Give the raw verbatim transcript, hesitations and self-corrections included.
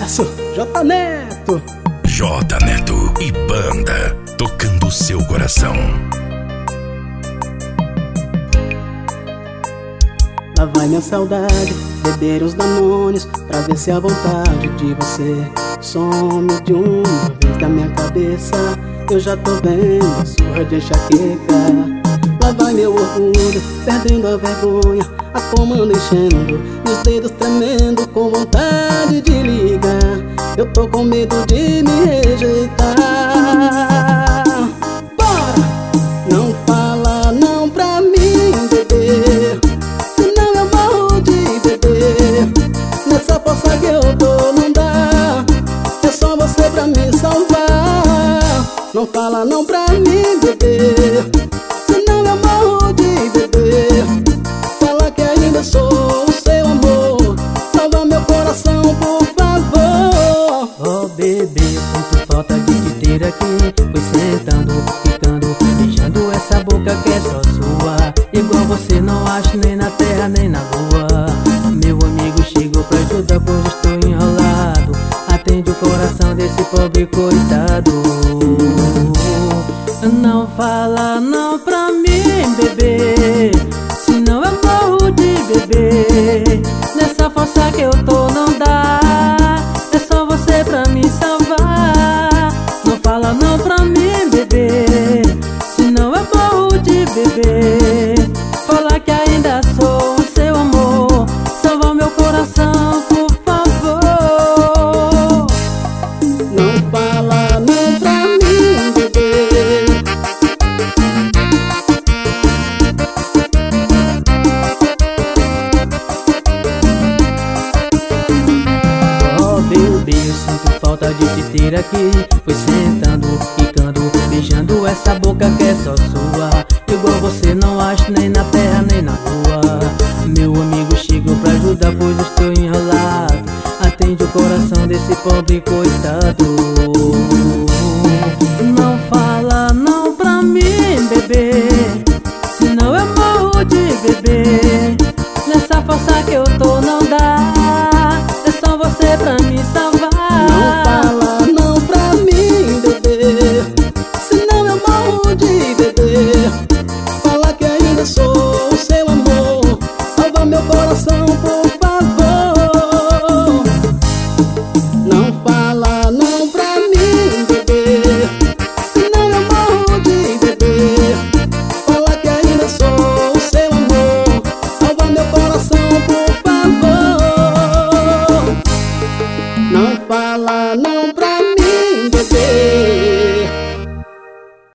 sucesso, J Neto. J Neto e banda, tocando seu coração. Lá vai minha saudade, beber os danônios pra ver se a vontade de você some de uma vez da minha cabeça. Eu já tô vendo a surra de enxaqueca. Lá vai meu orgulho, perdendo a vergonha, a comanda enchendo e os dedos tremendo com vontade de ligar. Eu tô com medo de me rejeitar. Bora! Não fala não pra mim, bebê, senão eu morro de beber. Nessa força que eu tô não dá, é só você pra me salvar. Não fala não pra mim, bebê, senão eu morro de beber. Fala que ainda sou o seu amor, salva meu coração, por favor. Oh bebê, sinto falta de te ter aqui. Foi sentando, ficando, beijando essa boca que é só sua. Igual você não acho nem na terra nem na lua. Meu amigo chegou pra ajudar, pois estou enrolado. Atende o coração desse pobre coitado. Não fala não pra mim, bebê, senão eu morro de beber. Nessa força que eu tô não dá, é só você pra me salvar. Não fala não pra mim, bebê, senão eu morro de beber. Fala que ainda sou o seu amor, salva meu coração, por favor. Não fala não pra mim, bebê. Oh bebê, eu sinto falta de te ter aqui. Foi sentando, ficando, beijando essa boca que é só sua. Igual você não acho nem na terra nem na lua. Meu amigo chegou pra ajudar, pois estou enrolado. Atende o coração desse pobre coitado. Não fala não pra mim, bebê, senão eu morro de beber. Nessa força que eu tô não dá, é só você pra me salvar. Não fala não pra mim, bebê, senão eu morro de beber. Fala que ainda sou o seu amor, salva meu coração, por favor. Não fala não pra mim, bebê, senão eu morro de beber. Fala que ainda sou o seu amor, salva meu coração, por favor. Não fala não pra mim, bebê.